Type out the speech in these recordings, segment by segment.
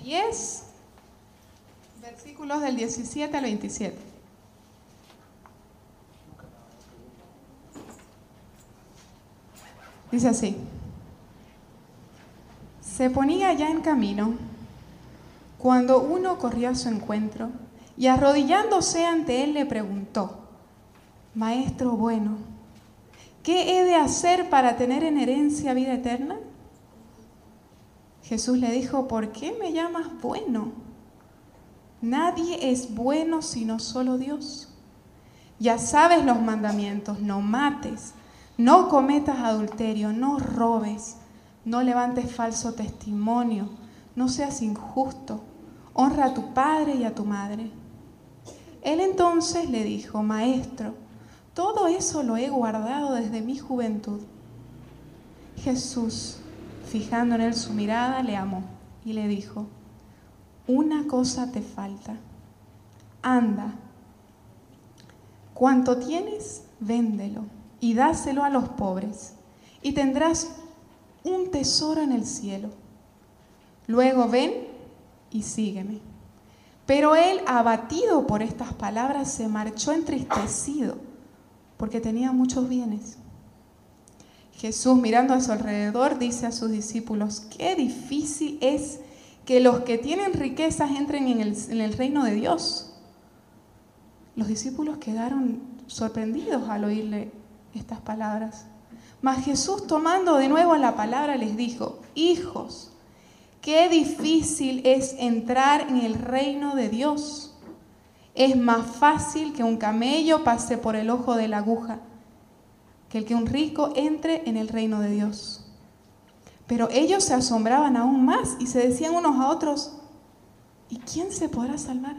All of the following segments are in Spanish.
10, versículos del 17 al 27. Dice así: se ponía ya en camino cuando uno corrió a su encuentro y arrodillándose ante él le preguntó: Maestro bueno, ¿qué he de hacer para tener en herencia vida eterna? Jesús le dijo: ¿por qué me llamas bueno? Nadie es bueno sino solo Dios. Ya sabes los mandamientos: no mates, no cometas adulterio, no robes, no levantes falso testimonio, no seas injusto, honra a tu padre y a tu madre. Él entonces le dijo: Maestro, todo eso lo he guardado desde mi juventud. Jesús, fijando en él su mirada, le amó y le dijo: una cosa te falta. Anda, cuanto tienes, véndelo y dáselo a los pobres, y tendrás un tesoro en el cielo. Luego ven y sígueme. Pero él, abatido por estas palabras, se marchó entristecido, porque tenía muchos bienes. Jesús, mirando a su alrededor, dice a sus discípulos: qué difícil es que los que tienen riquezas entren en el reino de Dios. Los discípulos quedaron sorprendidos al oírle estas palabras. Mas Jesús, tomando de nuevo la palabra, les dijo: hijos, qué difícil es entrar en el reino de Dios. Es más fácil que un camello pase por el ojo de la aguja que el que un rico entre en el reino de Dios. Pero ellos se asombraban aún más y se decían unos a otros: ¿y quién se podrá salvar?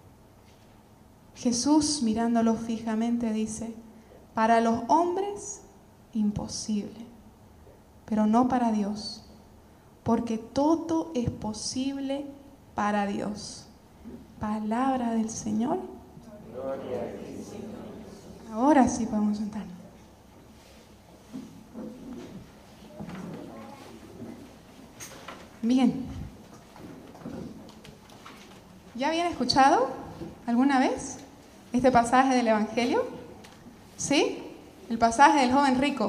Jesús, mirándolo fijamente, dice: para los hombres, imposible, pero no para Dios, porque todo es posible para Dios. Palabra del Señor. Gloria a ti, Señor. Ahora sí podemos sentarnos. Bien. ¿Ya habían escuchado alguna vez este pasaje del Evangelio? ¿Sí? El pasaje del joven rico.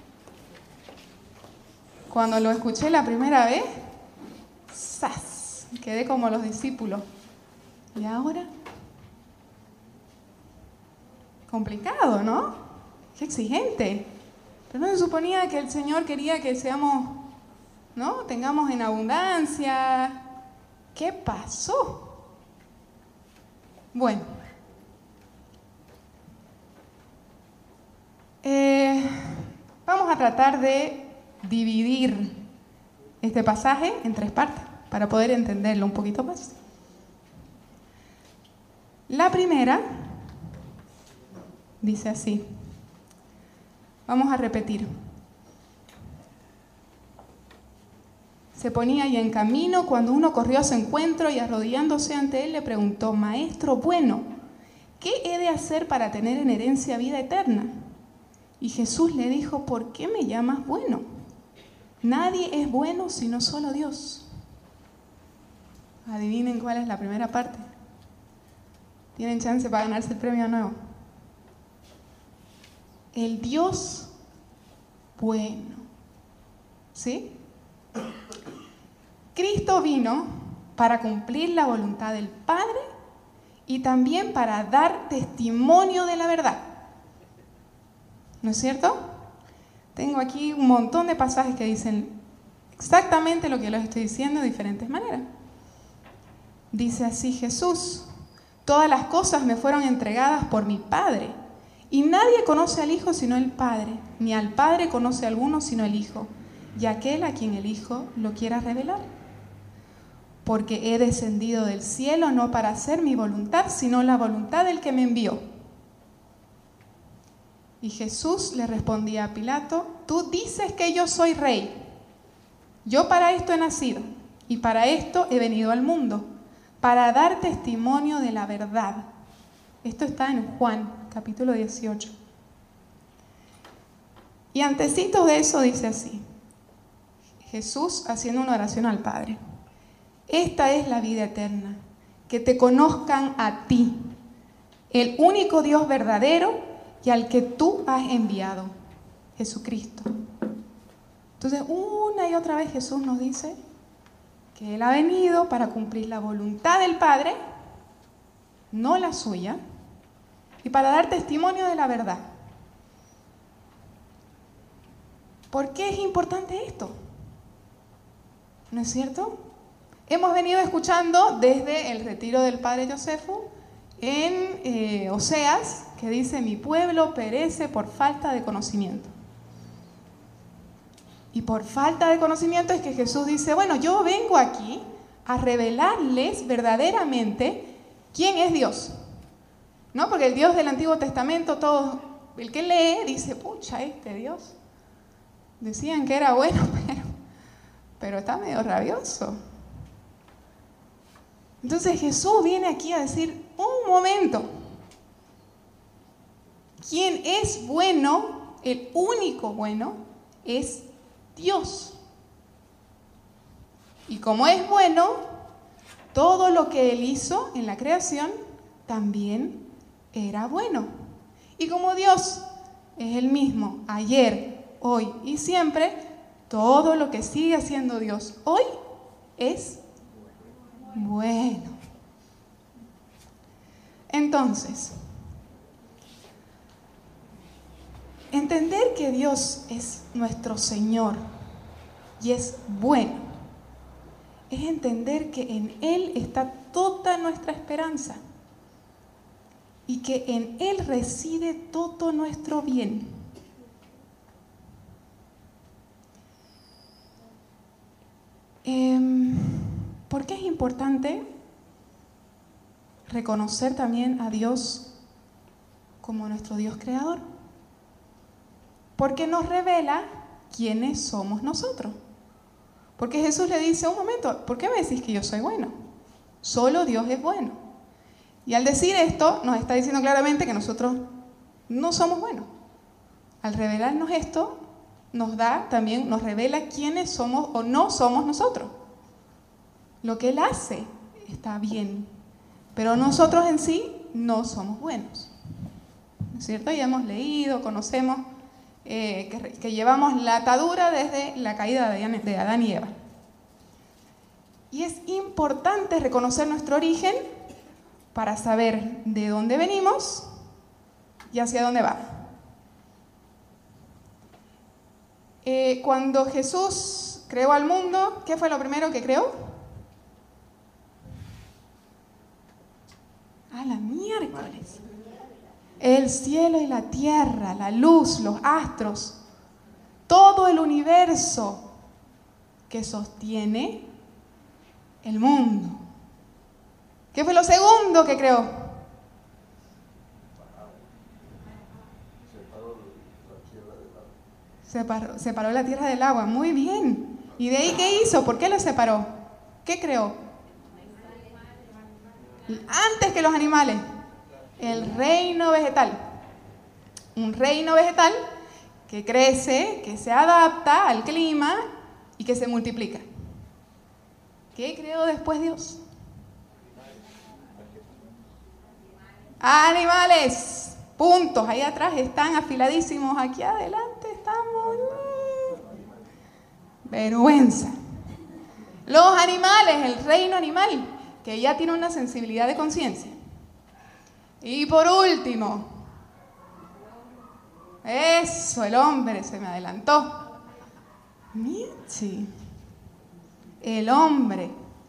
Cuando lo escuché la primera vez, ¡zas!, quedé como los discípulos. ¿Y ahora? Complicado, ¿no? Qué exigente. Pero no se suponía que el Señor quería que seamos, ¿no?, tengamos en abundancia. ¿Qué pasó? Bueno, vamos a tratar de dividir este pasaje en 3 partes para poder entenderlo un poquito más. La primera dice así. Vamos a repetir. Se ponía ya en camino cuando uno corrió a su encuentro y arrodillándose ante él le preguntó: Maestro bueno, ¿qué he de hacer para tener en herencia vida eterna? Y Jesús le dijo: ¿por qué me llamas bueno? Nadie es bueno sino solo Dios. Adivinen cuál es la primera parte. Tienen chance para ganarse el premio nuevo. El Dios bueno. ¿Sí? Cristo vino para cumplir la voluntad del Padre y también para dar testimonio de la verdad. ¿No es cierto? Tengo aquí un montón de pasajes que dicen exactamente lo que les estoy diciendo de diferentes maneras. Dice así Jesús: todas las cosas me fueron entregadas por mi Padre, y nadie conoce al Hijo sino el Padre, ni al Padre conoce a alguno sino el Hijo, y aquel a quien el Hijo lo quiera revelar. Porque he descendido del cielo no para hacer mi voluntad, sino la voluntad del que me envió. Y Jesús le respondía a Pilato: tú dices que yo soy rey. Yo para esto he nacido, y para esto he venido al mundo, para dar testimonio de la verdad. Esto está en Juan, capítulo 18. Y antecitos de eso dice así, Jesús haciendo una oración al Padre: Esta es la vida eterna, que te conozcan a ti, el único Dios verdadero y al que tú has enviado, Jesucristo. Entonces, una y otra vez Jesús nos dice que Él ha venido para cumplir la voluntad del Padre, no la suya, y para dar testimonio de la verdad. ¿Por qué es importante esto? ¿No es cierto? Hemos venido escuchando desde el retiro del Padre Josefo en Oseas, que dice: mi pueblo perece por falta de conocimiento. Y por falta de conocimiento es que Jesús dice: bueno, yo vengo aquí a revelarles verdaderamente quién es Dios. ¿No? Porque el Dios del Antiguo Testamento, todo el que lee dice: pucha, este Dios. Decían que era bueno, pero está medio rabioso. Entonces Jesús viene aquí a decir: un momento, quien es bueno, el único bueno, es Dios. Y como es bueno, todo lo que Él hizo en la creación también era bueno. Y como Dios es el mismo ayer, hoy y siempre, todo lo que sigue haciendo Dios hoy es bueno. Entonces, entender que Dios es nuestro Señor y es bueno, es entender que en Él está toda nuestra esperanza y que en Él reside todo nuestro bien. ¿Por qué es importante reconocer también a Dios como nuestro Dios creador? Porque nos revela quiénes somos nosotros. Porque Jesús le dice: un momento, ¿por qué me decís que yo soy bueno? Solo Dios es bueno. Y al decir esto, nos está diciendo claramente que nosotros no somos buenos. Al revelarnos esto, nos revela quiénes somos o no somos nosotros. Lo que Él hace está bien, pero nosotros en sí no somos buenos. ¿No es cierto? Ya hemos leído, conocemos que llevamos la atadura desde la caída de Adán y Eva. Y es importante reconocer nuestro origen para saber de dónde venimos y hacia dónde vamos. Cuando Jesús creó al mundo, ¿qué fue lo primero que creó? ¡A la miércoles! El cielo y la tierra, la luz, los astros, todo el universo que sostiene el mundo. ¿Qué fue lo segundo que creó? Separó la tierra del agua. Muy bien. ¿Y de ahí qué hizo? ¿Por qué lo separó? ¿Qué creó? Antes que los animales, el reino vegetal. Un reino vegetal que crece, que se adapta al clima y que se multiplica. ¿Qué creó después Dios? Animales. Puntos. Ahí atrás están afiladísimos. Aquí adelante estamos. Vergüenza. Los animales, el reino animal, que ya tiene una sensibilidad de conciencia. Y por último, eso, el hombre se me adelantó. Michi. El hombre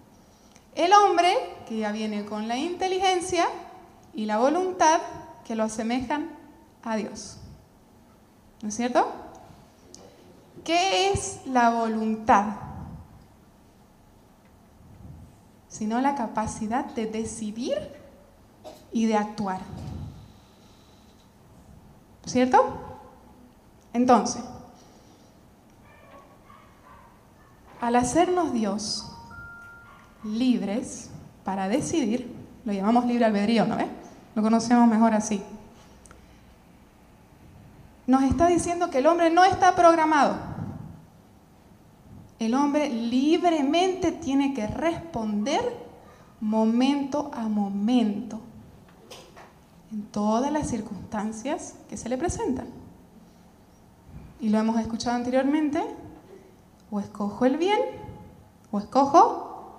que ya viene con la inteligencia y la voluntad que lo asemejan a Dios. ¿No es cierto? ¿Qué es la voluntad? Sino la capacidad de decidir y de actuar. ¿Cierto? Entonces, al hacernos Dios libres para decidir, lo llamamos libre albedrío, ¿no ves? Lo conocemos mejor así. Nos está diciendo que el hombre no está programado. El hombre libremente tiene que responder momento a momento en todas las circunstancias que se le presentan. Y lo hemos escuchado anteriormente, o escojo el bien, o escojo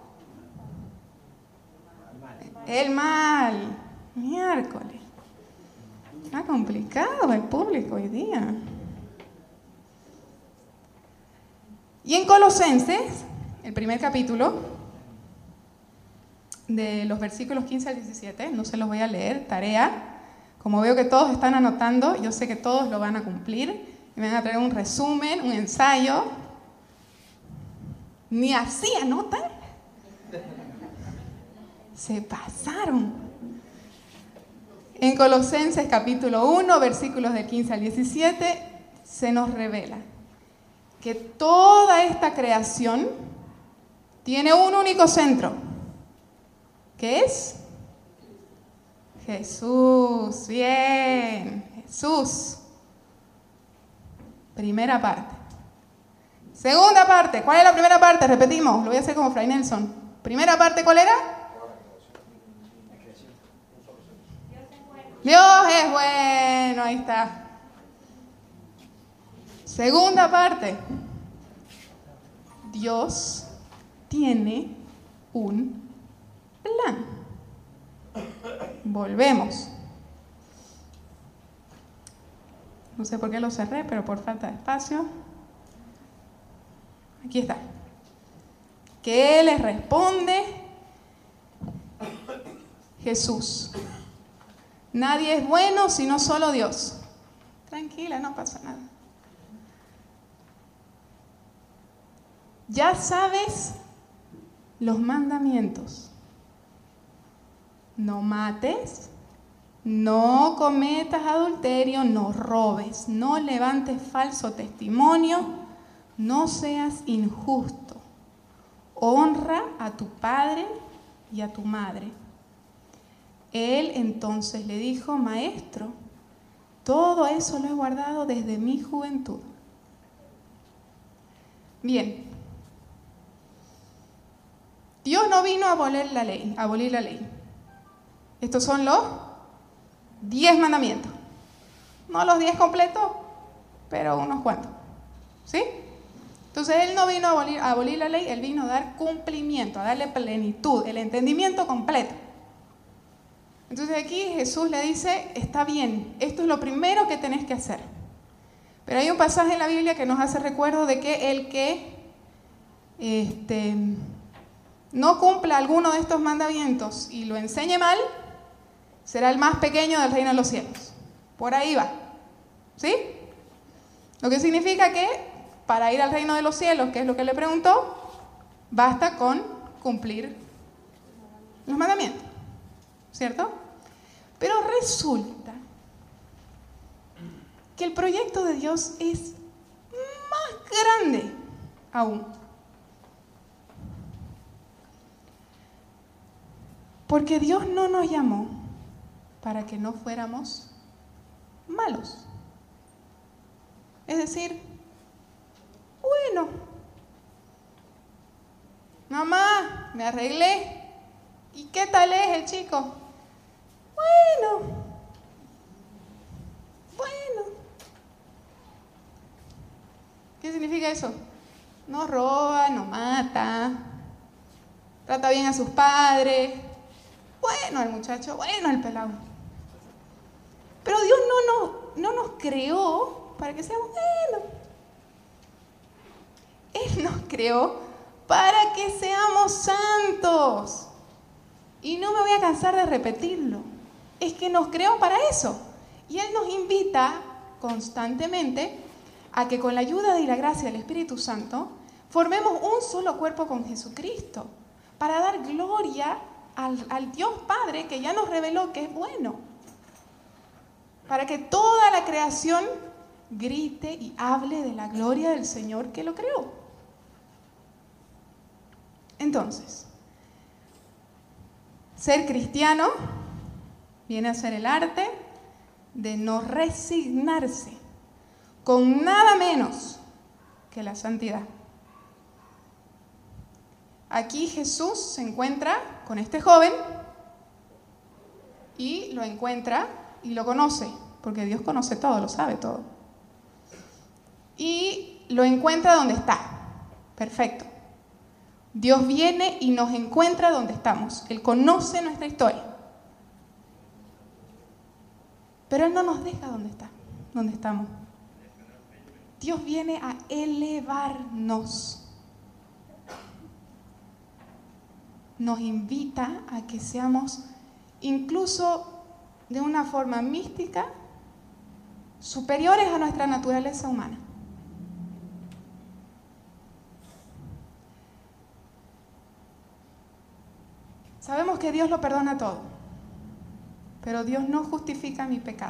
el mal. Miércoles. Está complicado el público hoy día. Y en Colosenses, el primer capítulo, de los versículos 15 al 17, no se los voy a leer, tarea. Como veo que todos están anotando, yo sé que todos lo van a cumplir. Me van a traer un resumen, un ensayo. Ni así anotan. Se pasaron. En Colosenses capítulo 1, versículos del 15 al 17, se nos revela que toda esta creación tiene un único centro, que es Jesús. Bien, Jesús. Primera parte. Segunda parte. ¿Cuál es la primera parte? Repetimos. Lo voy a hacer como Fray Nelson. Primera parte, ¿cuál era? Dios es bueno. Ahí está. Segunda parte. Dios tiene un plan. Volvemos. No sé por qué lo cerré, pero por falta de espacio. Aquí está. ¿Qué les responde Jesús? Nadie es bueno sino solo Dios. Tranquila, no pasa nada. Ya sabes los mandamientos. No mates, no cometas adulterio, no robes, no levantes falso testimonio, no seas injusto. Honra a tu padre y a tu madre. Él entonces le dijo: Maestro, todo eso lo he guardado desde mi juventud. Bien. Dios no vino a abolir la ley. Estos son los 10 mandamientos. No los 10 completos, pero unos cuantos. ¿Sí? Entonces Él no vino a abolir la ley, Él vino a dar cumplimiento, a darle plenitud, el entendimiento completo. Entonces aquí Jesús le dice: está bien, esto es lo primero que tenés que hacer. Pero hay un pasaje en la Biblia que nos hace recuerdo de que el que no cumpla alguno de estos mandamientos y lo enseñe mal, será el más pequeño del reino de los cielos. Por ahí va. ¿Sí? Lo que significa que para ir al reino de los cielos, que es lo que le preguntó, basta con cumplir los mandamientos. ¿Cierto? Pero resulta que el proyecto de Dios es más grande aún. Porque Dios no nos llamó para que no fuéramos malos. Es decir, bueno, mamá, me arreglé. ¿Y qué tal es el chico? Bueno. ¿Qué significa eso? No roba, no mata, trata bien a sus padres. Bueno el muchacho, bueno el pelado. Pero Dios no nos creó para que seamos buenos. Él nos creó para que seamos santos. Y no me voy a cansar de repetirlo. Es que nos creó para eso. Y Él nos invita constantemente a que con la ayuda y la gracia del Espíritu Santo formemos un solo cuerpo con Jesucristo para dar gloria al Dios Padre que ya nos reveló que es bueno. Para que toda la creación grite y hable de la gloria del Señor que lo creó. Entonces, ser cristiano viene a ser el arte de no resignarse con nada menos que la santidad. Aquí Jesús se encuentra con este joven y lo encuentra y lo conoce, porque Dios conoce todo, lo sabe todo. Y lo encuentra donde está. Perfecto. Dios viene y nos encuentra donde estamos. Él conoce nuestra historia. Pero Él no nos deja donde estamos. Dios viene a elevarnos. Nos invita a que seamos, incluso de una forma mística, superiores a nuestra naturaleza humana. Sabemos que Dios lo perdona todo, pero Dios no justifica mi pecado.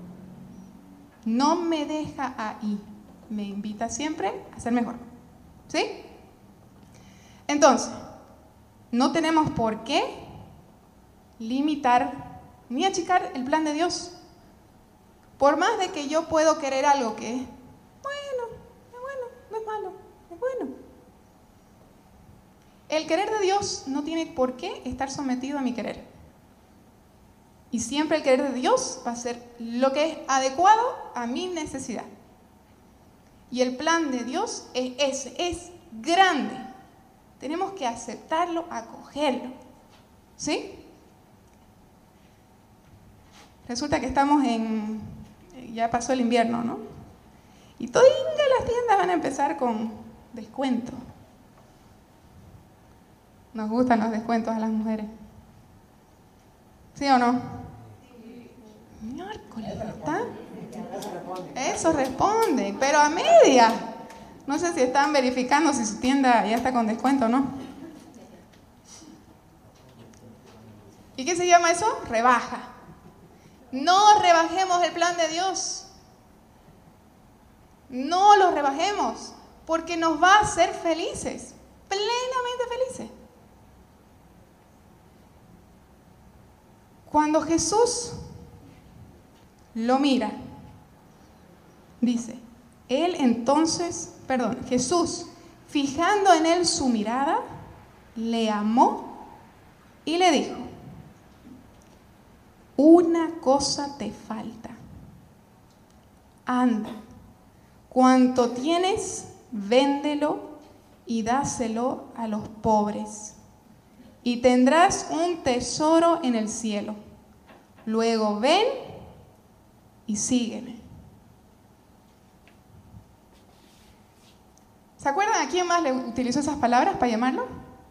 No me deja ahí, me invita siempre a ser mejor. ¿Sí? Entonces, no tenemos por qué limitar ni achicar el plan de Dios. Por más de que yo puedo querer algo que es bueno, no es malo, es bueno. El querer de Dios no tiene por qué estar sometido a mi querer. Y siempre el querer de Dios va a ser lo que es adecuado a mi necesidad. Y el plan de Dios es ese, es grande. Tenemos que aceptarlo, acogerlo. ¿Sí? Resulta que estamos ya pasó el invierno, ¿no? Y todas las tiendas van a empezar con descuento. Nos gustan los descuentos a las mujeres. ¿Sí o no? Miércoles, ¿está? Eso responde, pero a media. No sé si están verificando si su tienda ya está con descuento o no. ¿Y qué se llama eso? Rebaja. No rebajemos el plan de Dios. No lo rebajemos, porque nos va a hacer felices, plenamente felices. Cuando Jesús lo mira, dice, Jesús, fijando en él su mirada, le amó y le dijo, una cosa te falta. Anda, cuanto tienes, véndelo y dáselo a los pobres, y tendrás un tesoro en el cielo. Luego ven y sígueme. ¿Se acuerdan a quién más le utilizó esas palabras para llamarlo?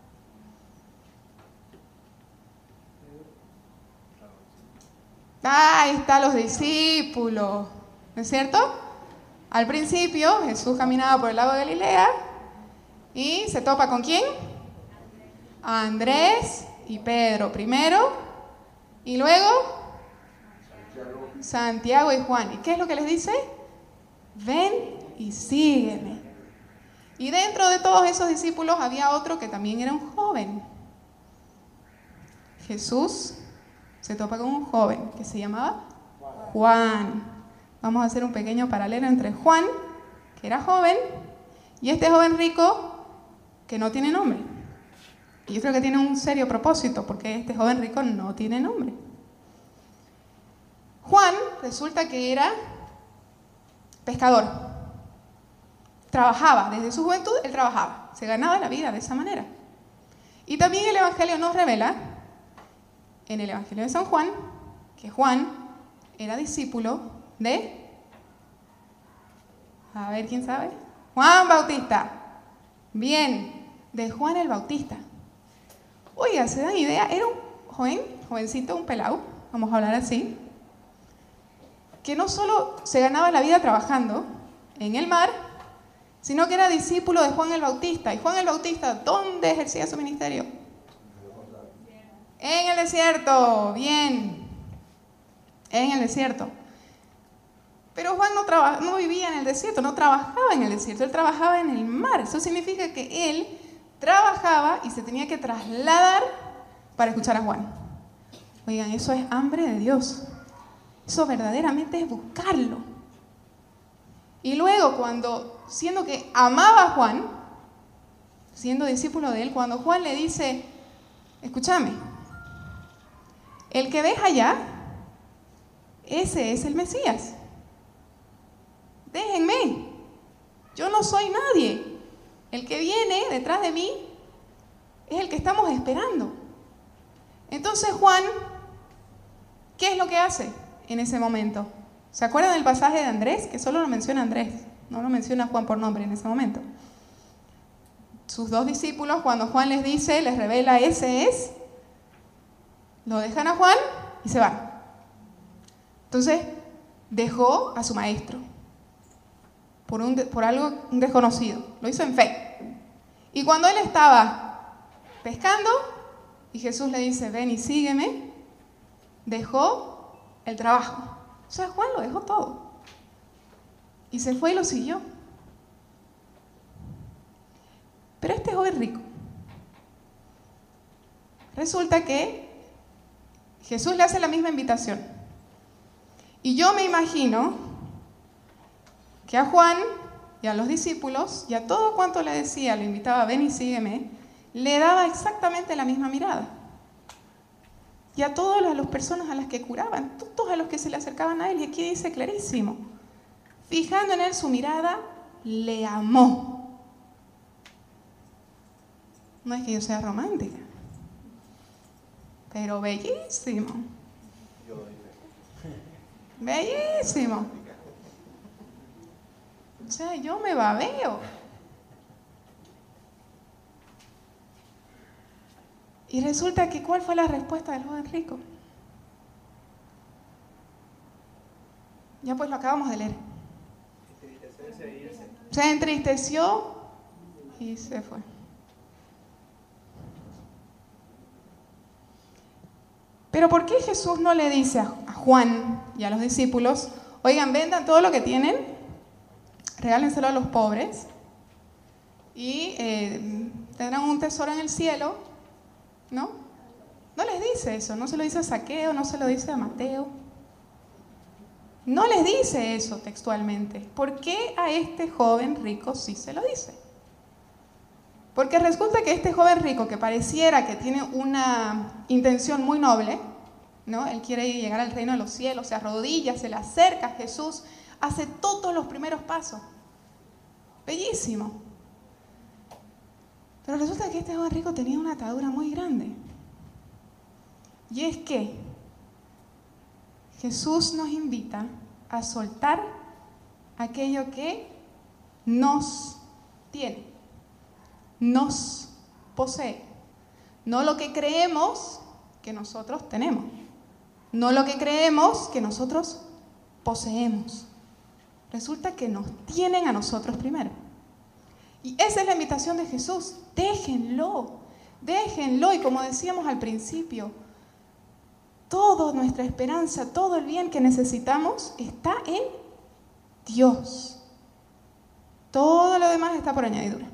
Ahí están los discípulos, ¿no es cierto? Al principio Jesús caminaba por el lago de Galilea y se topa ¿con quién? A Andrés y Pedro primero y luego Santiago y Juan. ¿Y qué es lo que les dice? Ven y sígueme. Y dentro de todos esos discípulos había otro que también era un joven. Jesús se topa con un joven que se llamaba Juan. Vamos a hacer un pequeño paralelo entre Juan, que era joven, y este joven rico que no tiene nombre. Y yo creo que tiene un serio propósito, porque este joven rico no tiene nombre. Juan resulta que era pescador. Trabajaba, desde su juventud él trabajaba, se ganaba la vida de esa manera. Y también el Evangelio nos revela, en el Evangelio de San Juan, que Juan era discípulo de, a ver, ¿quién sabe? Juan Bautista. Bien, de Juan el Bautista. Oiga, ¿se dan idea? Era un jovencito, un pelao, vamos a hablar así, que no solo se ganaba la vida trabajando en el mar, sino que era discípulo de Juan el Bautista. ¿Y Juan el Bautista dónde ejercía su ministerio? En el desierto, bien, en el desierto. Pero Juan no vivía en el desierto, no trabajaba en el desierto, él trabajaba en el mar. Eso significa que él trabajaba y se tenía que trasladar para escuchar a Juan. Oigan, eso es hambre de Dios. Eso verdaderamente es buscarlo. Y luego siendo que amaba a Juan, siendo discípulo de él, cuando Juan le dice, escúchame, el que ves allá, ese es el Mesías. Déjenme, yo no soy nadie. El que viene detrás de mí es el que estamos esperando. Entonces Juan, ¿qué es lo que hace en ese momento? ¿Se acuerdan del pasaje de Andrés? Que solo lo menciona Andrés, no lo menciona Juan por nombre en ese momento. Sus dos discípulos, cuando Juan les dice, les revela, ese es, lo dejan a Juan y se van. Entonces, dejó a su maestro por un desconocido. Lo hizo en fe. Y cuando él estaba pescando, y Jesús le dice, ven y sígueme, dejó el trabajo. O sea, Juan lo dejó todo. Y se fue y lo siguió. Pero este joven rico, resulta que Jesús le hace la misma invitación. Y yo me imagino que a Juan y a los discípulos, y a todo cuanto le decía, le invitaba, ven y sígueme, le daba exactamente la misma mirada. Y a todas las personas a las que curaban, todos a los que se le acercaban a él, y aquí dice clarísimo, fijando en él su mirada, le amó. No es que yo sea romántica, pero bellísimo. Bellísimo. O sea, yo me babeo. Y resulta que, ¿cuál fue la respuesta del joven rico? Ya pues lo acabamos de leer. Se entristeció y se fue. Pero ¿por qué Jesús no le dice a Juan y a los discípulos, oigan, vendan todo lo que tienen, regálenselo a los pobres y tendrán un tesoro en el cielo? ¿No? No les dice eso, no se lo dice a Zaqueo, no se lo dice a Mateo. No les dice eso textualmente. ¿Por qué a este joven rico sí se lo dice? Porque resulta que este joven rico, que pareciera que tiene una intención muy noble, ¿no? Él quiere llegar al reino de los cielos, se arrodilla, se le acerca a Jesús, hace todos los primeros pasos. Bellísimo. Pero resulta que este joven rico tenía una atadura muy grande. Y es que Jesús nos invita a soltar aquello que nos tiene, nos posee. No lo que creemos que nosotros tenemos, no lo que creemos que nosotros poseemos. Resulta que nos tienen a nosotros primero. Y esa es la invitación de Jesús. Déjenlo, déjenlo. Y como decíamos al principio, toda nuestra esperanza, todo el bien que necesitamos está en Dios. Todo lo demás está por añadidura.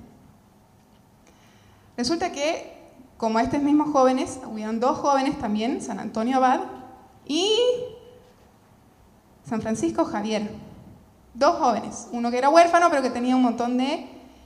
Resulta que, como estos mismos jóvenes, hubieron dos jóvenes también, San Antonio Abad y San Francisco Javier. Dos jóvenes, uno que era huérfano pero que tenía un montón de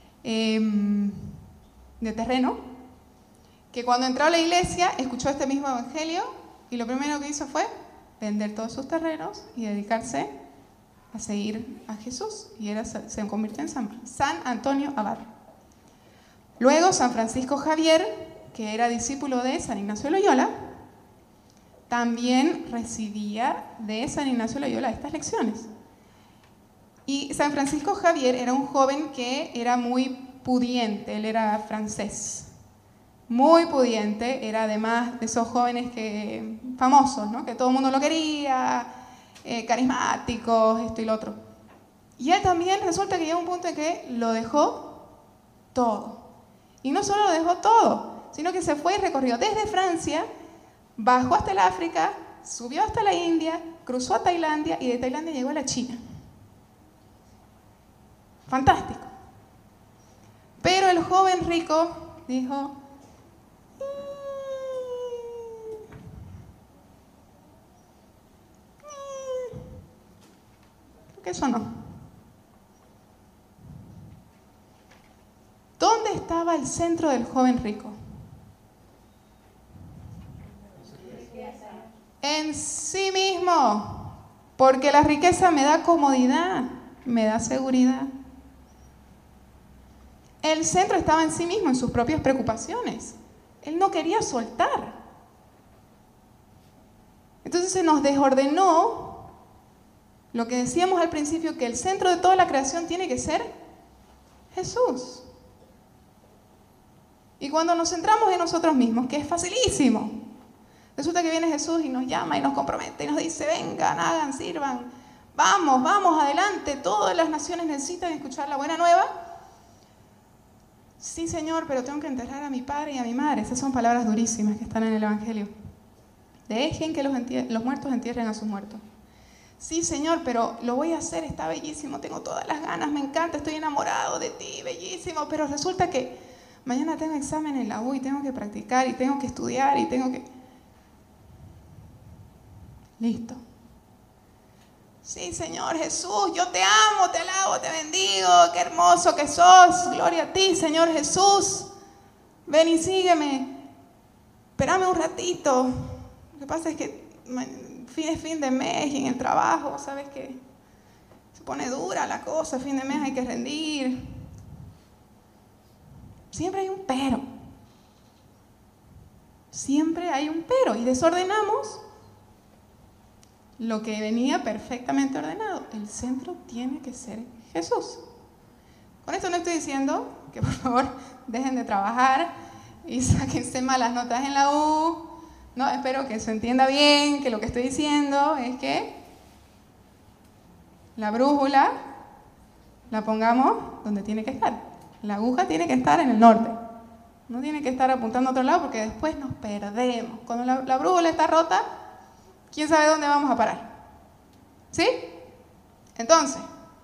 terreno, que cuando entró a la iglesia escuchó este mismo evangelio y lo primero que hizo fue vender todos sus terrenos y dedicarse a seguir a Jesús, y se convirtió en San Antonio Abad. Luego San Francisco Javier, que era discípulo de San Ignacio de Loyola, también recibía de San Ignacio de Loyola estas lecciones. Y San Francisco Javier era un joven que era muy pudiente, él era francés, muy pudiente, era además de esos jóvenes famosos, ¿no? Que todo el mundo lo quería, carismáticos, esto y lo otro. Y él también resulta que llegó a un punto en que lo dejó todo. Y no solo lo dejó todo, sino que se fue y recorrió desde Francia, bajó hasta el África, subió hasta la India, cruzó a Tailandia y de Tailandia llegó a la China. Fantástico. Pero el joven rico dijo, creo que eso no. ¿Dónde estaba el el centro del joven rico? En sí mismo, porque la riqueza me da comodidad, me da seguridad. El centro estaba en sí mismo, en sus propias preocupaciones. Él no quería soltar. Entonces se nos desordenó lo que decíamos al principio, que el centro de toda la creación tiene que ser Jesús. Y cuando nos centramos en nosotros mismos, que es facilísimo, resulta que viene Jesús y nos llama y nos compromete y nos dice, vengan, hagan, sirvan, vamos, adelante, todas las naciones necesitan escuchar la buena nueva. Sí, Señor, pero tengo que enterrar a mi padre y a mi madre. Esas son palabras durísimas que están en el Evangelio. Dejen que los muertos entierren a sus muertos. Sí, Señor, pero lo voy a hacer, está bellísimo, tengo todas las ganas, me encanta, estoy enamorado de ti, bellísimo, pero resulta que mañana tengo examen en la U y tengo que practicar y tengo que estudiar y tengo que... Listo. Sí, Señor Jesús, yo te amo, te alabo, te bendigo, qué hermoso que sos, gloria a ti, Señor Jesús. Ven y sígueme. Espérame un ratito. Lo que pasa es que es fin de mes y en el trabajo, ¿sabes qué? Se pone dura la cosa, fin de mes hay que rendir. Siempre hay un pero. Siempre hay un pero y desordenamos lo que venía perfectamente ordenado. El centro tiene que ser Jesús. Con esto no estoy diciendo que por favor dejen de trabajar y sáquense malas notas en la U. No, espero que se entienda bien que lo que estoy diciendo es que la brújula la pongamos donde tiene que estar. La aguja tiene que estar en el norte. No tiene que estar apuntando a otro lado porque después nos perdemos. Cuando la brújula está rota, ¿quién sabe dónde vamos a parar? ¿Sí? Entonces,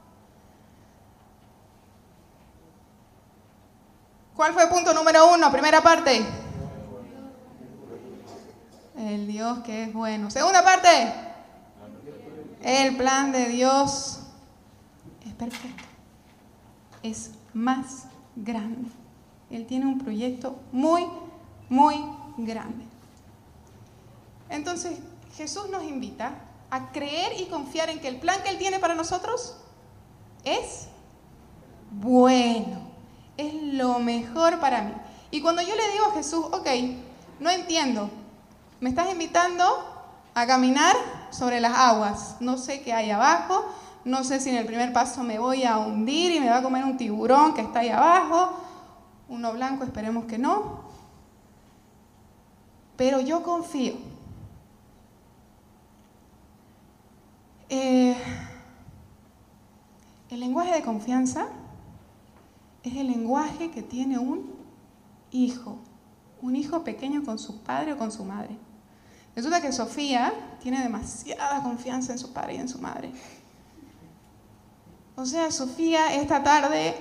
¿cuál fue el punto número 1? Primera parte. El Dios que es bueno. Segunda parte. El plan de Dios es perfecto. Es más grande. Él tiene un proyecto muy, muy grande. Entonces, Jesús nos invita a creer y confiar en que el plan que Él tiene para nosotros es bueno, es lo mejor para mí. Y cuando yo le digo a Jesús, ok, no entiendo, me estás invitando a caminar sobre las aguas, no sé qué hay abajo, no sé si en el primer paso me voy a hundir y me va a comer un tiburón que está ahí abajo, uno blanco, esperemos que no, pero yo confío. El lenguaje de confianza es el lenguaje que tiene un hijo pequeño con su padre o con su madre. Resulta que Sofía tiene demasiada confianza en su padre y en su madre. O sea, Sofía esta tarde,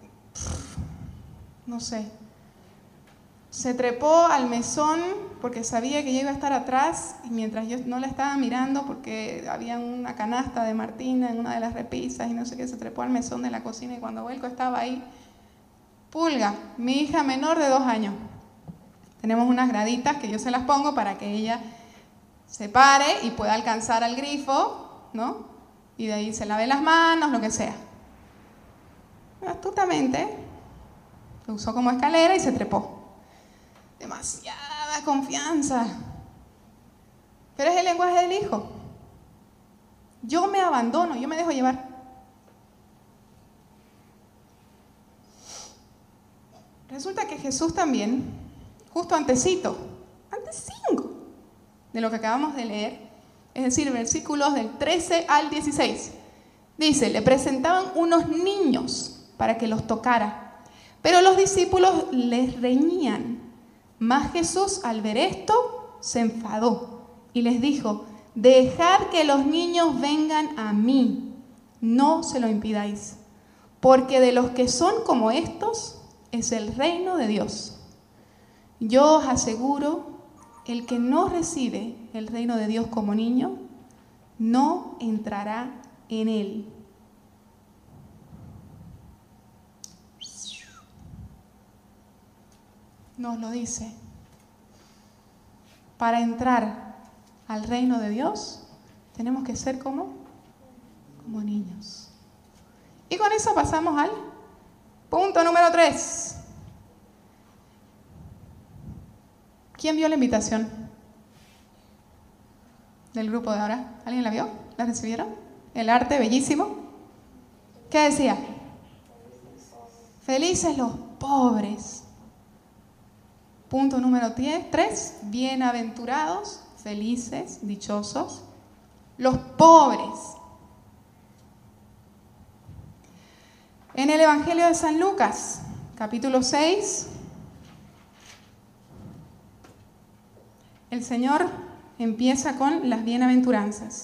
no sé, se trepó al mesón porque sabía que yo iba a estar atrás y mientras yo no la estaba mirando porque había una canasta de Martina en una de las repisas y no sé qué, se trepó al mesón de la cocina y cuando vuelco estaba ahí Pulga, mi hija menor de 2 años. Tenemos unas graditas que yo se las pongo para que ella se pare y pueda alcanzar al grifo, ¿no? Y de ahí se lave las manos, lo que sea. Astutamente lo usó como escalera y se trepó. Demasiada confianza. Pero es el lenguaje del hijo. Yo me abandono, yo me dejo llevar. Resulta que Jesús también, justo antesito de lo que acabamos de leer, es decir, versículos del 13 al 16, dice, le presentaban unos niños para que los tocara, pero los discípulos les reñían. Mas Jesús, al ver esto, se enfadó y les dijo, dejad que los niños vengan a mí, no se lo impidáis, porque de los que son como estos es el reino de Dios. Yo os aseguro, el que no recibe el reino de Dios como niño, no entrará en él. nos lo dice. Para entrar al reino de Dios, tenemos que ser como niños. Y con eso pasamos al punto número 3. ¿Quién vio la invitación del grupo de ahora? ¿Alguien la vio? ¿La recibieron? El arte, bellísimo. ¿Qué decía? Felices los pobres. Punto número 3. Bienaventurados, felices, dichosos, los pobres. En el Evangelio de San Lucas, capítulo 6, el Señor empieza con las bienaventuranzas.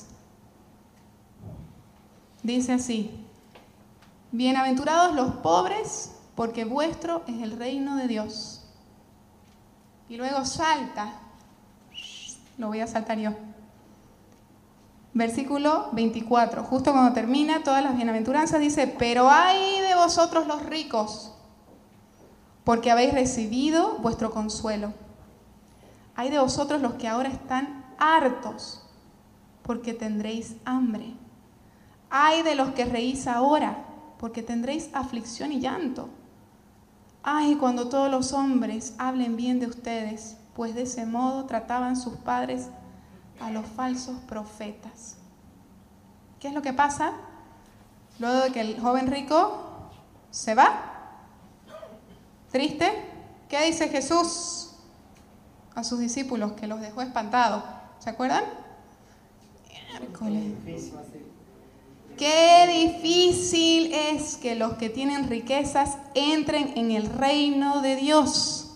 Dice así: bienaventurados los pobres, porque vuestro es el reino de Dios. Y luego salta, lo voy a saltar yo. Versículo 24, justo cuando termina todas las bienaventuranzas, dice: pero ay de vosotros los ricos, porque habéis recibido vuestro consuelo. Ay de vosotros los que ahora están hartos, porque tendréis hambre. Ay de los que reís ahora, porque tendréis aflicción y llanto. Ay, cuando todos los hombres hablen bien de ustedes, pues de ese modo trataban sus padres a los falsos profetas. ¿Qué es lo que pasa? Luego de que el joven rico se va, triste, ¿qué dice Jesús a sus discípulos que los dejó espantados? ¿Se acuerdan? Miércoles. Qué difícil es que los que tienen riquezas entren en el reino de Dios.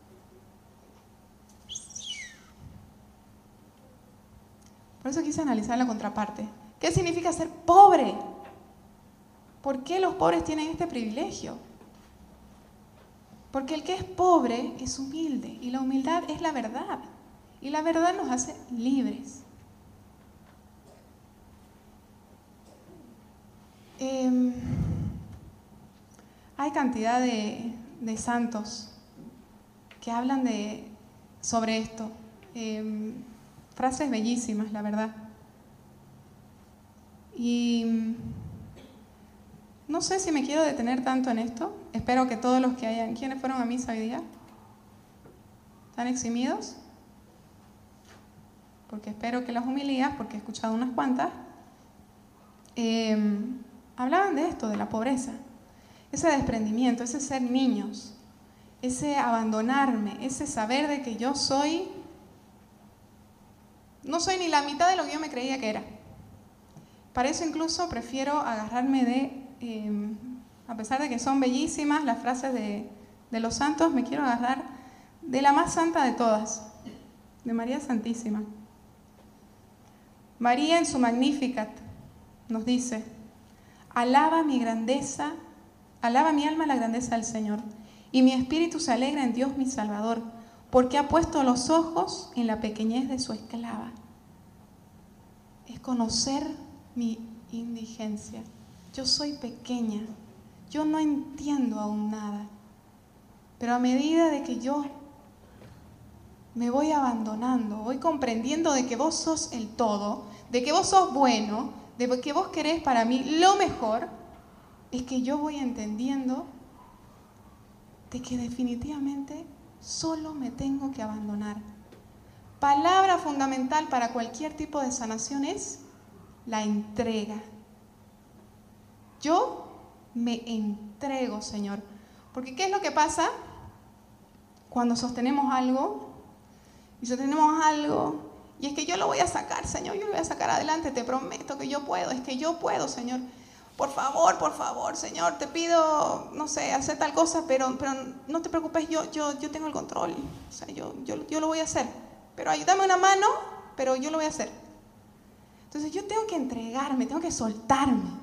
Por eso quise analizar la contraparte. ¿Qué significa ser pobre? ¿Por qué los pobres tienen este privilegio? Porque el que es pobre es humilde y la humildad es la verdad. Y la verdad nos hace libres. Hay cantidad de santos que hablan sobre esto. Frases bellísimas, la verdad. Y no sé si me quiero detener tanto en esto. Espero que todos los que hayan... ¿Quiénes fueron a misa hoy día? ¿Están eximidos? Porque espero que las homilías, porque he escuchado unas cuantas, hablaban de esto, de la pobreza. Ese desprendimiento, ese ser niños, ese abandonarme, ese saber de que yo no soy ni la mitad de lo que yo me creía que era. Para eso incluso prefiero agarrarme a pesar de que son bellísimas las frases de los santos, me quiero agarrar de la más santa de todas, de María Santísima. María en su Magnificat nos dice: alaba mi alma la grandeza del Señor, y mi espíritu se alegra en Dios mi Salvador, porque ha puesto los ojos en la pequeñez de su esclava. Es conocer mi indigencia. Yo soy pequeña, yo no entiendo aún nada, pero a medida de que yo me voy abandonando, voy comprendiendo de que vos sos el todo, de que vos sos bueno, de que vos querés para mí lo mejor, es que yo voy entendiendo de que definitivamente solo me tengo que abandonar. Palabra fundamental para cualquier tipo de sanación es la entrega. Yo me entrego, Señor. Porque ¿qué es lo que pasa cuando sostenemos algo? Y sostenemos algo, y es que yo lo voy a sacar, Señor, yo lo voy a sacar adelante, te prometo que yo puedo, es que yo puedo, Señor. Por favor, Señor, te pido, no sé, hacer tal cosa, pero no te preocupes, yo tengo el control, o sea, yo lo voy a hacer. Pero ayúdame una mano, pero yo lo voy a hacer. Entonces yo tengo que entregarme, tengo que soltarme.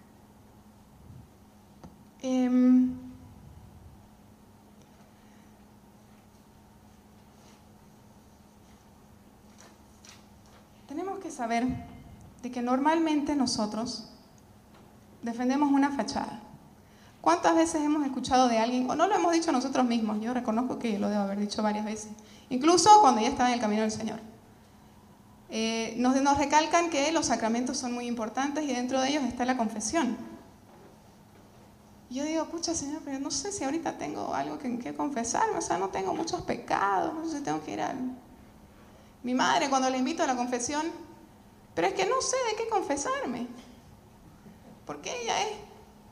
Tenemos que saber de que normalmente nosotros defendemos una fachada. ¿Cuántas veces hemos escuchado de alguien, o no lo hemos dicho nosotros mismos? Yo reconozco que lo debo haber dicho varias veces, incluso cuando ya estaba en el camino del Señor. Nos recalcan que los sacramentos son muy importantes y dentro de ellos está la confesión. Y yo digo, pucha, Señor, pero no sé si ahorita tengo algo que confesarme, o sea, no tengo muchos pecados, no sé si tengo que ir a mi madre cuando le invito a la confesión, pero es que no sé de qué confesarme, porque ella es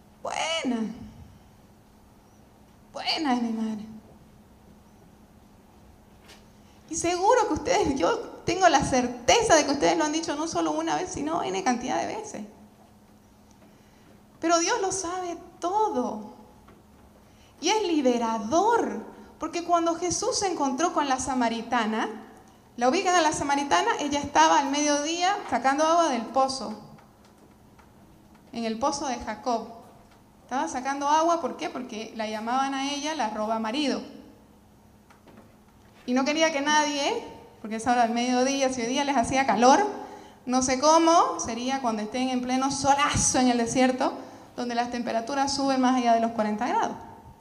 buena es mi madre. Y seguro que ustedes, yo tengo la certeza de que ustedes lo han dicho no solo una vez, sino N cantidad de veces. Pero Dios lo sabe todo. Y es liberador, porque cuando Jesús se encontró con la samaritana, la ubican a la samaritana, ella estaba al mediodía sacando agua del pozo, en el pozo de Jacob. Estaba sacando agua, ¿por qué? Porque la llamaban a ella la roba marido. Y no quería que nadie, porque es ahora al mediodía, si hoy día les hacía calor, no sé cómo, sería cuando estén en pleno solazo en el desierto, donde las temperaturas suben más allá de los 40 grados.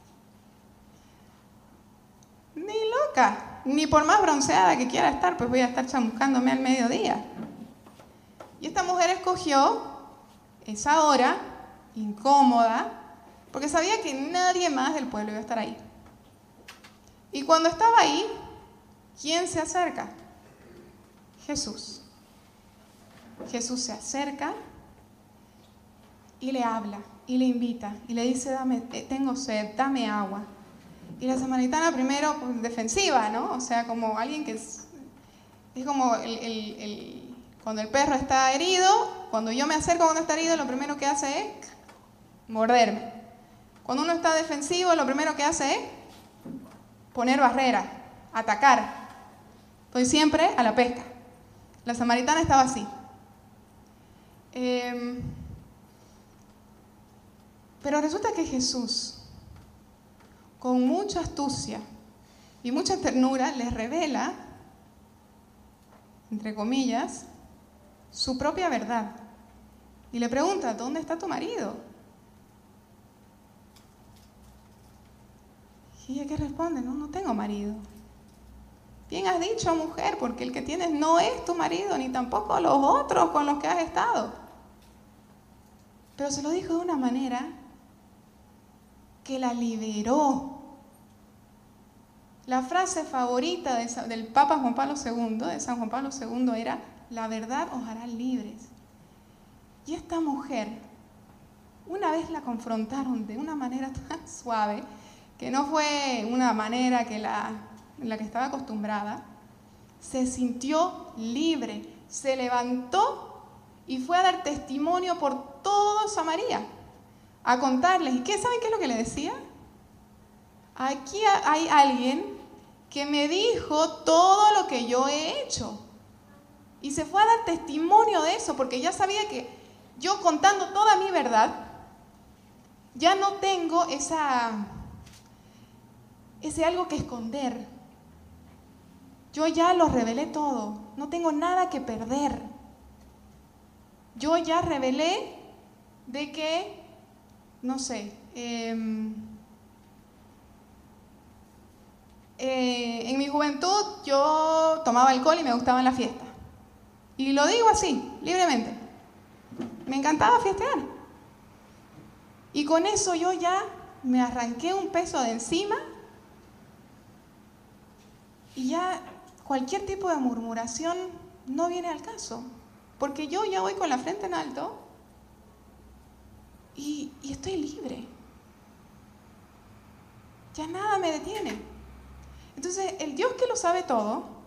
Ni loca, ni por más bronceada que quiera estar, pues voy a estar chamuscándome al mediodía. Y esta mujer escogió esa hora incómoda, porque sabía que nadie más del pueblo iba a estar ahí. Y cuando estaba ahí, ¿quién se acerca? Jesús. Jesús se acerca y le habla, y le invita, y le dice, tengo sed, dame agua. Y la samaritana primero, pues, defensiva, ¿no? O sea, como alguien que es como cuando el perro está herido, cuando yo me acerco cuando está herido, lo primero que hace es morderme. Cuando uno está defensivo, lo primero que hace es poner barrera, atacar. Estoy siempre a la pesca. La samaritana estaba así. Pero resulta que Jesús, con mucha astucia y mucha ternura, le revela, entre comillas, su propia verdad. Y le pregunta, ¿dónde está tu marido? Y ella, ¿qué responde? No tengo marido. Bien has dicho, mujer, porque el que tienes no es tu marido, ni tampoco los otros con los que has estado. Pero se lo dijo de una manera que la liberó. La frase favorita del Papa Juan Pablo II, de San Juan Pablo II, era, la verdad os hará libres. Y esta mujer, una vez la confrontaron de una manera tan suave, que no fue una manera en la que estaba acostumbrada, se sintió libre, se levantó y fue a dar testimonio por toda Samaria, a contarles. ¿Y saben qué es lo que le decía? Aquí hay alguien que me dijo todo lo que yo he hecho. Y se fue a dar testimonio de eso, porque ya sabía que yo contando toda mi verdad, ya no tengo ese algo que esconder. Yo ya lo revelé todo, no tengo nada que perder. Yo ya revelé de que, no sé, en mi juventud yo tomaba alcohol y me gustaba en la fiesta. Y lo digo así, libremente. Me encantaba fiestear. Y con eso yo ya me arranqué un peso de encima y ya cualquier tipo de murmuración no viene al caso. Porque yo ya voy con la frente en alto y estoy libre. Ya nada me detiene. Entonces, el Dios que lo sabe todo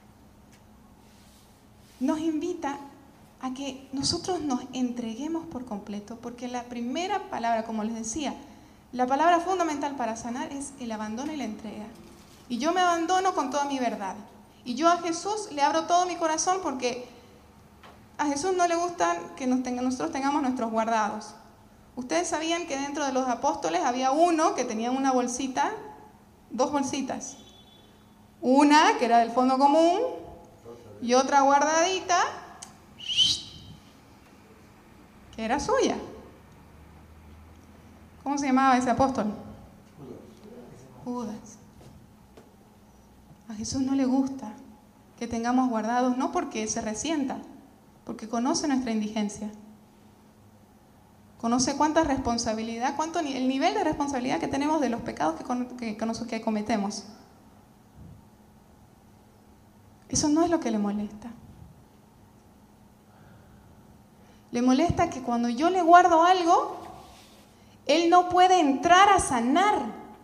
nos invita a que nosotros nos entreguemos por completo, porque la primera palabra, como les decía, la palabra fundamental para sanar es el abandono y la entrega. Y yo me abandono con toda mi verdad. Y yo a Jesús le abro todo mi corazón, porque a Jesús no le gusta que nosotros tengamos nuestros guardados. Ustedes sabían que dentro de los apóstoles había uno que tenía una bolsita, 2 bolsitas. Una que era del fondo común y otra guardadita que era suya. ¿Cómo se llamaba ese apóstol? Judas. A Jesús no le gusta que tengamos guardados, no porque se resienta, porque conoce nuestra indigencia. Conoce cuánta responsabilidad, el nivel de responsabilidad que tenemos de los pecados que cometemos. Eso no es lo que le molesta. Le molesta que cuando yo le guardo algo, Él no puede entrar a sanar,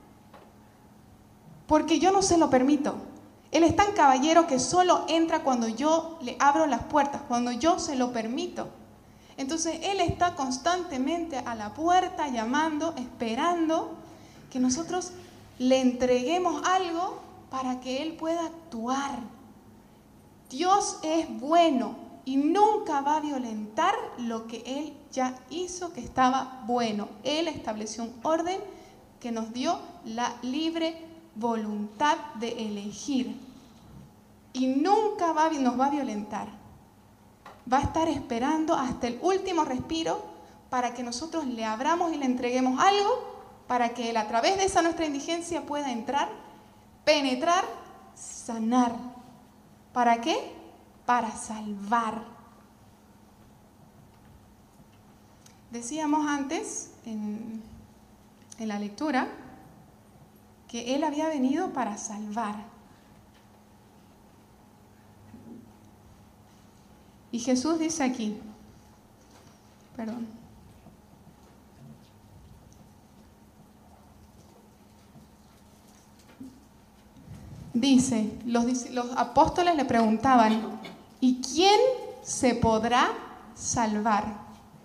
porque yo no se lo permito. Él es tan caballero que solo entra cuando yo le abro las puertas, cuando yo se lo permito. Entonces Él está constantemente a la puerta llamando, esperando que nosotros le entreguemos algo para que Él pueda actuar. Dios es bueno y nunca va a violentar lo que Él ya hizo que estaba bueno. Él estableció un orden que nos dio la libre voluntad de elegir y nunca nos va a violentar. Va a estar esperando hasta el último respiro para que nosotros le abramos y le entreguemos algo para que Él a través de esa nuestra indigencia pueda entrar, penetrar, sanar. ¿Para qué? Para salvar. Decíamos antes en la lectura que Él había venido para salvar. Y Jesús dice aquí, dice, los apóstoles le preguntaban, ¿y quién se podrá salvar?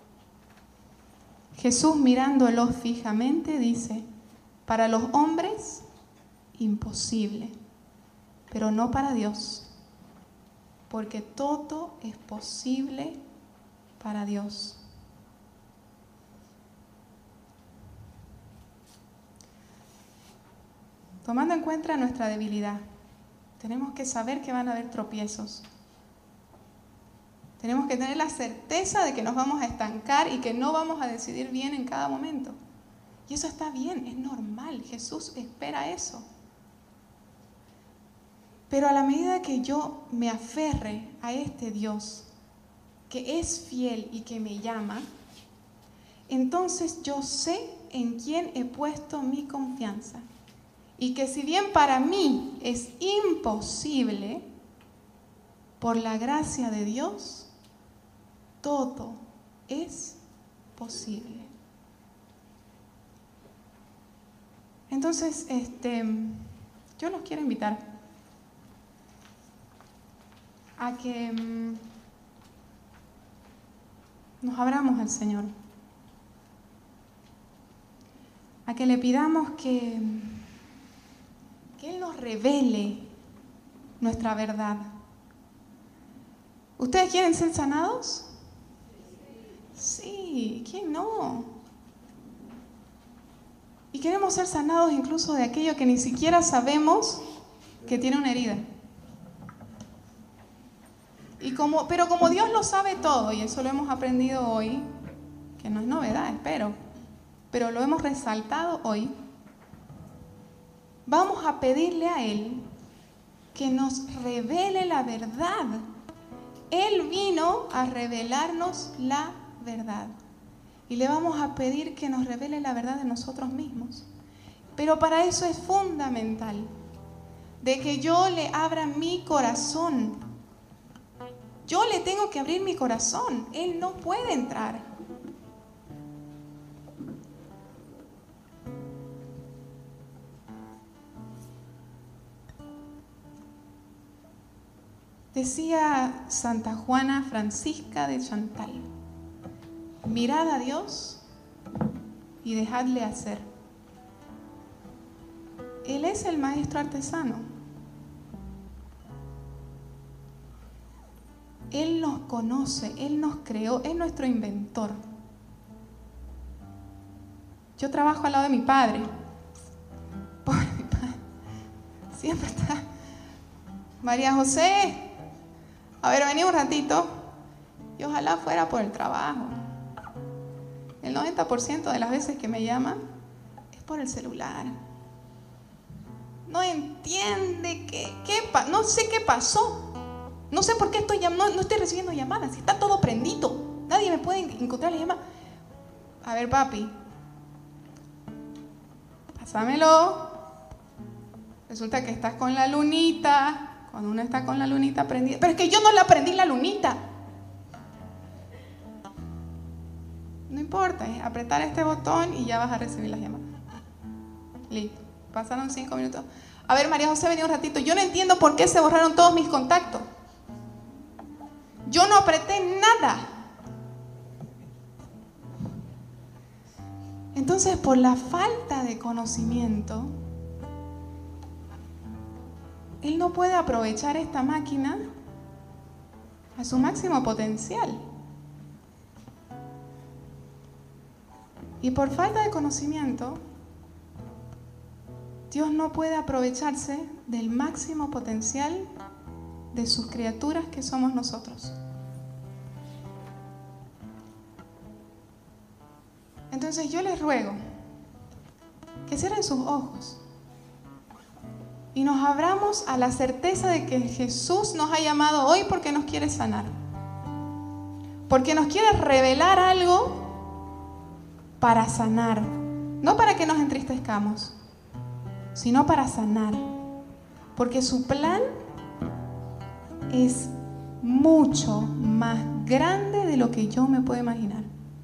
Jesús mirándolos fijamente dice, para los hombres, imposible, pero no para Dios, porque todo es posible para Dios. Tomando en cuenta nuestra debilidad, tenemos que saber que van a haber tropiezos. Tenemos que tener la certeza de que nos vamos a estancar y que no vamos a decidir bien en cada momento. Y eso está bien, es normal. Jesús espera eso. Pero a la medida que yo me aferre a este Dios que es fiel y que me llama, entonces yo sé en quién he puesto mi confianza. Y que si bien para mí es imposible, por la gracia de Dios, todo es posible. Entonces, yo los quiero invitar a que nos abramos al Señor, a que le pidamos que Él nos revele nuestra verdad. ¿Ustedes quieren ser sanados? Sí, ¿quién no? Y queremos ser sanados incluso de aquello que ni siquiera sabemos que tiene una herida. Pero como Dios lo sabe todo, y eso lo hemos aprendido hoy, que no es novedad, espero, pero lo hemos resaltado hoy, vamos a pedirle a Él que nos revele la verdad. Él vino a revelarnos la verdad. Y le vamos a pedir que nos revele la verdad de nosotros mismos. Pero para eso es fundamental de que yo le abra mi corazón. Yo le tengo que abrir mi corazón. Él no puede entrar. Decía Santa Juana Francisca de Chantal, mirad a Dios y dejadle hacer. Él es el maestro artesano. Él nos conoce, Él nos creó, es nuestro inventor. Yo trabajo al lado de mi padre. Pobre mi padre. Siempre está. María José, a ver, vení un ratito. Y ojalá fuera por el trabajo. El 90% de las veces que me llama es por el celular. No entiende no sé qué pasó. No sé por qué no estoy recibiendo llamadas. Si está todo prendido, nadie me puede encontrar la llamada. A ver, papi, pásamelo. Resulta que estás con la lunita. Cuando uno está con la lunita prendida. Pero es que yo no la prendí la lunita. No importa, es apretar este botón y ya vas a recibir las llamadas. Listo. Pasaron 5 minutos. A ver, María José, venía un ratito. Yo no entiendo por qué se borraron todos mis contactos. Yo no apreté nada. Entonces, por la falta de conocimiento, él no puede aprovechar esta máquina a su máximo potencial. Y por falta de conocimiento, Dios no puede aprovecharse del máximo potencial de sus criaturas que somos nosotros. Entonces yo les ruego que cierren sus ojos y nos abramos a la certeza de que Jesús nos ha llamado hoy porque nos quiere sanar, porque nos quiere revelar algo para sanar, no para que nos entristezcamos, sino para sanar, porque su plan es mucho más grande de lo que yo me puedo imaginar.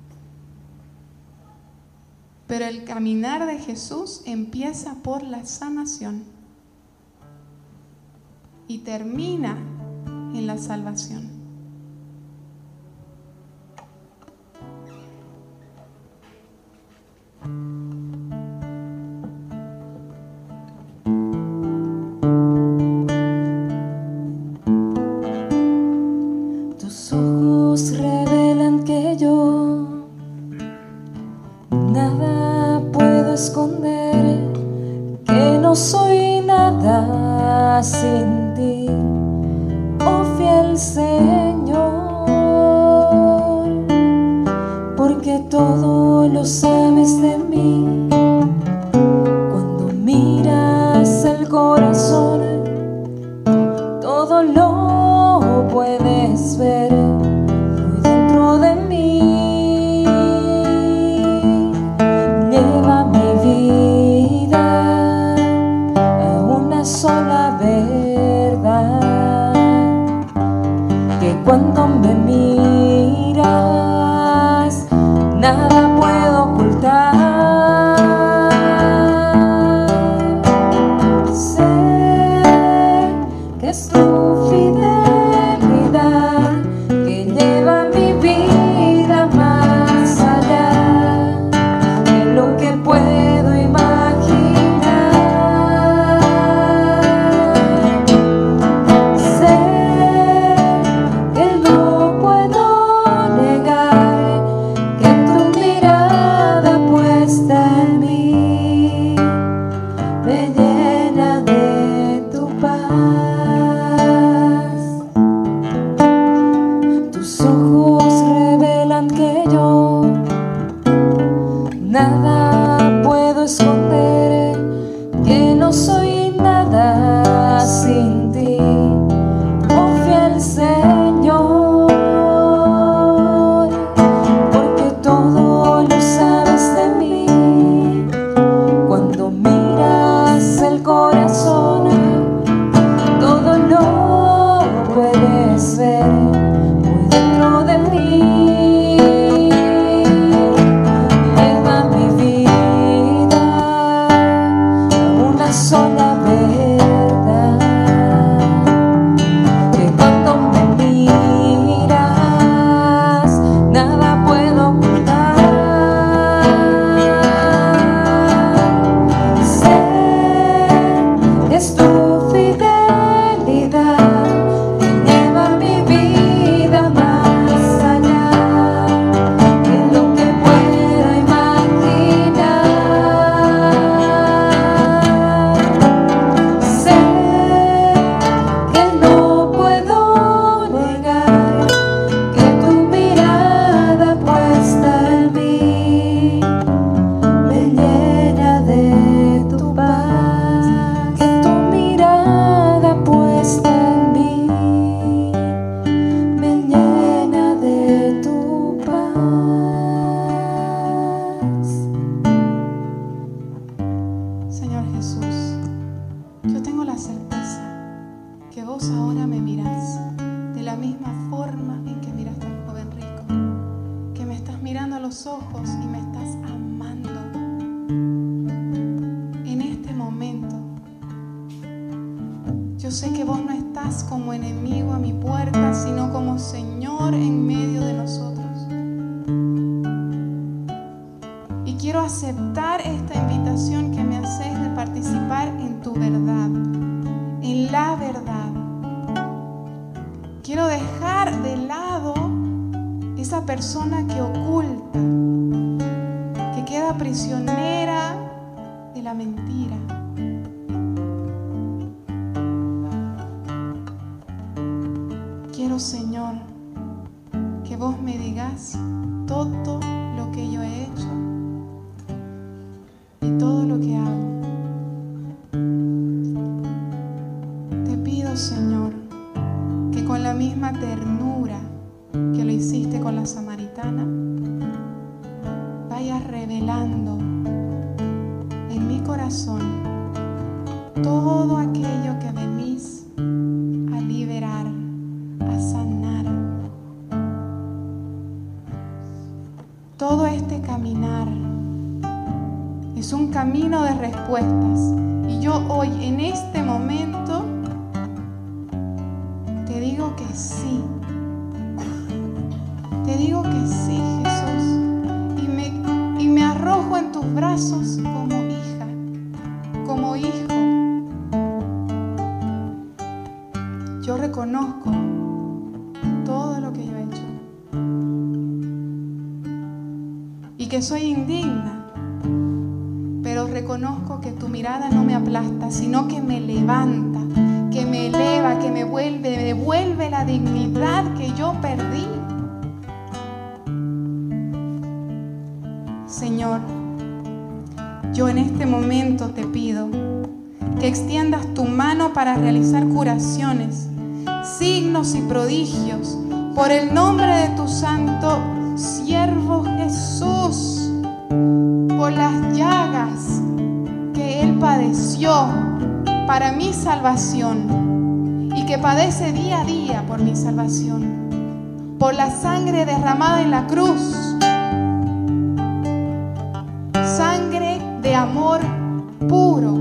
Pero el caminar de Jesús empieza por la sanación y termina en la salvación. Tus ojos revelan que yo nada puedo esconder, que no soy nada sin ti, oh fiel Señor, porque todo lo sabes de mí. Cuando miras el corazón, todo lo puedes ver muy dentro de mí. Lleva mi vida a una sola verdad, que cuando me miras nada puedo ocultar. Sé que es tu fidelidad que lleva mi vida más allá de lo que puedo imaginar. Sé que no puedo negar que tu mirada puesta en mí me llena de tu paz. Tus ojos revelan que yo nada puedo esconder, que no soy nada sin ti, oh fiel Señor, porque todo lo sabes de mí. Cuando miras el corazón, todo lo puedes ver muy dentro de mí. Lleva mi vida a una sola verdad, que cuando me miras nada puedo ocultar. Sé que es tu fidelidad que lleva mi vida ojos y me estás amando en este momento. Yo sé que vos no estás como enemigo a mi puerta, sino como Señor en medio de nosotros. Y quiero aceptar esta invitación que me haces de participar en tu verdad, en la verdad. Quiero dejar de lado esa persona que oculta, que queda prisionera de la mentira. Quiero, Señor, que vos me digas todo lo que yo he hecho y todo lo que hago. Te pido, Señor, que con la misma ternura que lo hiciste con la samaritana, vayas revelando en mi corazón todo aquello que venís a liberar, a sanar. Todo este caminar es un camino de respuestas, y yo hoy, en este momento, te digo que sí. Te digo que sí, Jesús, y me arrojo en tus brazos como hija, como hijo. Yo reconozco todo lo que yo he hecho y que soy indigna, pero reconozco que tu mirada no me aplasta, sino que me levanta, que me eleva, que me devuelve la dignidad que yo perdí. Señor, yo en este momento te pido que extiendas tu mano para realizar curaciones, signos y prodigios por el nombre de tu santo siervo Jesús, por las llagas que Él padeció para mi salvación y que padece día a día por mi salvación, por la sangre derramada en la cruz, sangre de amor puro.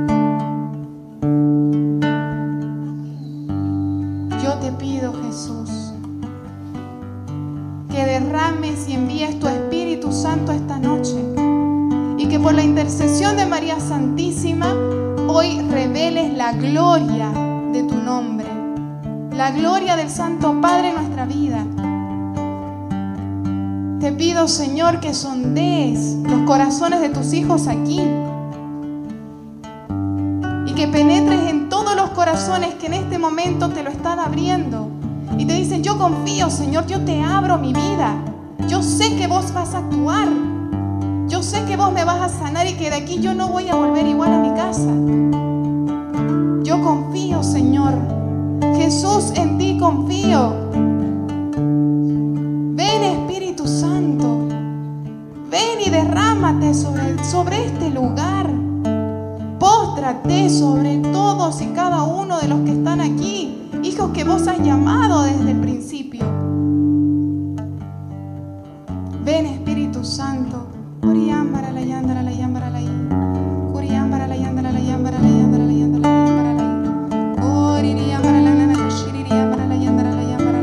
Yo te pido, Jesús, que derrames y envíes tu Espíritu Santo esta noche, y que por la intercesión de María Santísima hoy reveles la gloria de tu nombre, la gloria del Santo Padre en nuestra vida. Te pido, Señor, que sondees los corazones de tus hijos aquí y que penetres en todos los corazones que en este momento te lo están abriendo y te dicen: yo confío, Señor, yo te abro mi vida, yo sé que vos vas a actuar, yo sé que vos me vas a sanar y que de aquí yo no voy a volver igual a mi casa. Yo confío, Señor Jesús, en ti confío. Ven, Espíritu Santo, ven y derrámate sobre este lugar. Póstrate sobre todos y cada uno de los que están aquí, hijos que vos has llamado desde el principio. Ven, Espíritu Santo. Curiámbara la yándara la yámbara la yámbara. Curiámbara la yándara la yámbara la yándara la yándara la yámbara la yámbara. Curiámbara la yándara la yándara la yándara la yámbara.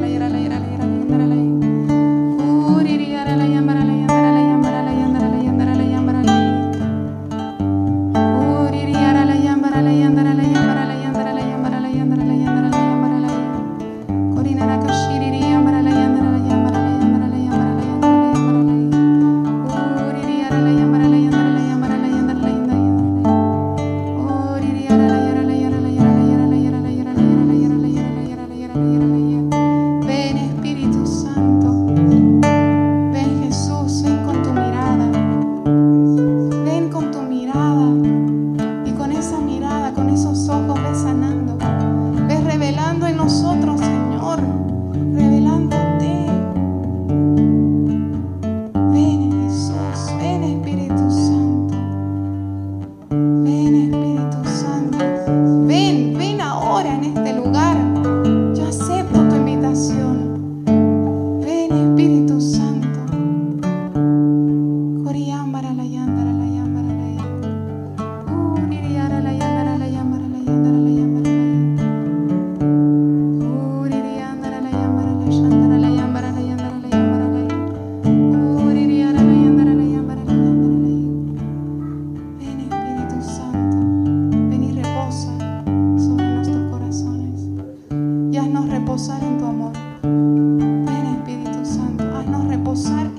amor. Ven, Espíritu Santo, haznos reposar